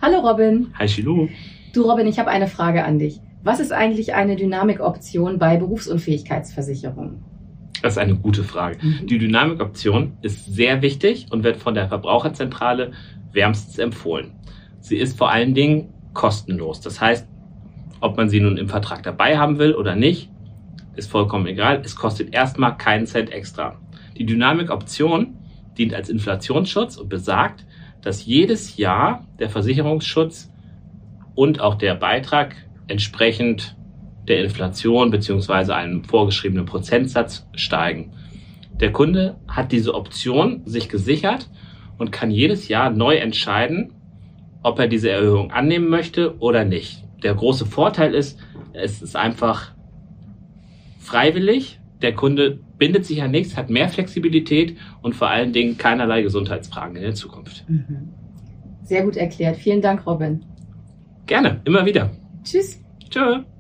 Hallo Robin. Hi Shilu. Du Robin, ich habe eine Frage an dich. Was ist eigentlich eine Dynamikoption bei Berufsunfähigkeitsversicherungen? Das ist eine gute Frage. Die Dynamikoption ist sehr wichtig und wird von der Verbraucherzentrale wärmstens empfohlen. Sie ist vor allen Dingen kostenlos. Das heißt, ob man sie nun im Vertrag dabei haben will oder nicht, ist vollkommen egal. Es kostet erstmal keinen Cent extra. Die Dynamikoption dient als Inflationsschutz und besagt, dass jedes Jahr der Versicherungsschutz und auch der Beitrag entsprechend der Inflation bzw. einem vorgeschriebenen Prozentsatz steigen. Der Kunde hat diese Option sich gesichert und kann jedes Jahr neu entscheiden, ob er diese Erhöhung annehmen möchte oder nicht. Der große Vorteil ist, es ist einfach freiwillig. Der Kunde bindet sich an nichts, hat mehr Flexibilität und vor allen Dingen keinerlei Gesundheitsfragen in der Zukunft. Sehr gut erklärt. Vielen Dank, Robin. Gerne, immer wieder. Tschüss. Tschö.